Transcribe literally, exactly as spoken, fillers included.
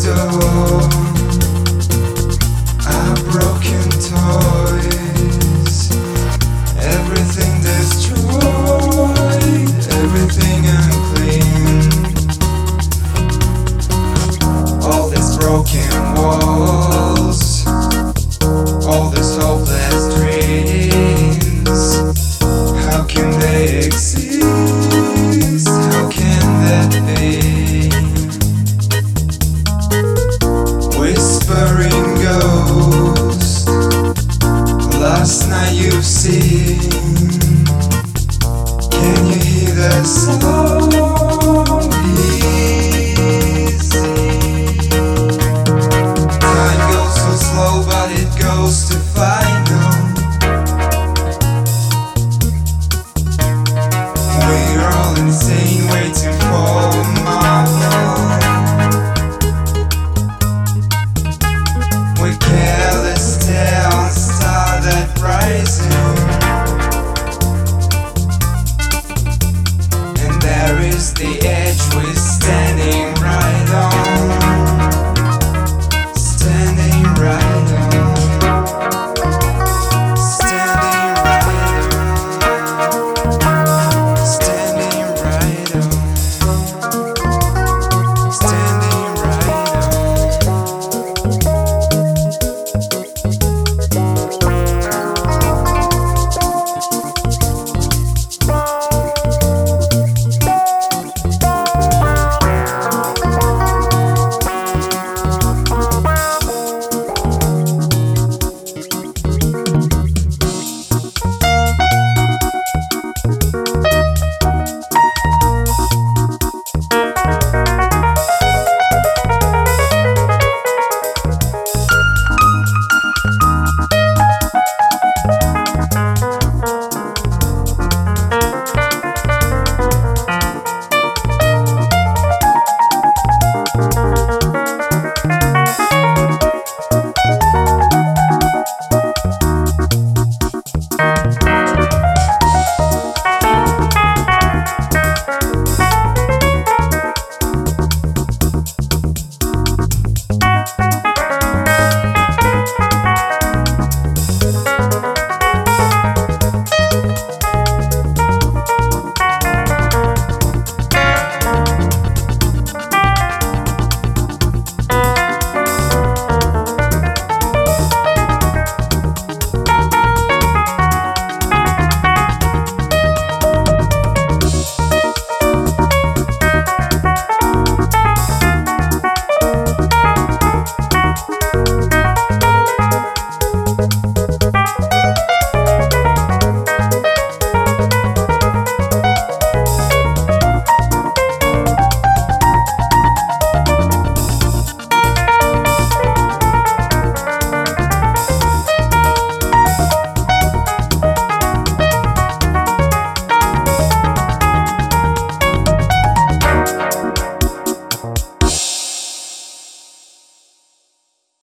door are broken toys. Everything destroyed, everything unclean. All these broken walls, all these hopeless dreams. How can they exist? How can that be? Whispering ghost, last night you've seen. Can you hear the song? Easy. Time goes so slow, but it goes to final. We're all insane, waiting for a marvel. We careless tale and star that rising. And there is the edge we're standing right on.